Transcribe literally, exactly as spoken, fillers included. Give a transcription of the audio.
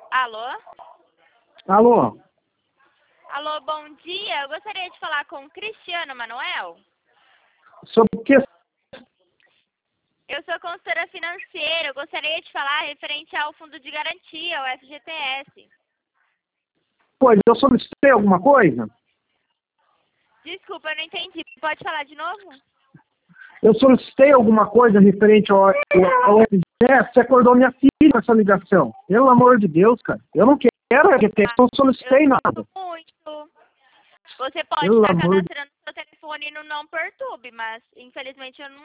Alô? Alô? Alô, bom dia. Eu gostaria de falar com o Cristiano Manuel. Sobre o que? Eu sou consultora financeira. Eu gostaria de falar referente ao fundo de garantia, o F G T S. Pois, eu solicitei alguma coisa? Desculpa, eu não entendi. Pode falar de novo? Eu solicitei alguma coisa referente ao, ao F G T S, você acordou minha filha com essa ligação. Pelo amor de Deus, cara. Eu não quero F G T S, não solicitei eu nada. muito. Você pode Pelo estar amor de cadastrando seu telefone no Não Perturbe, mas infelizmente eu não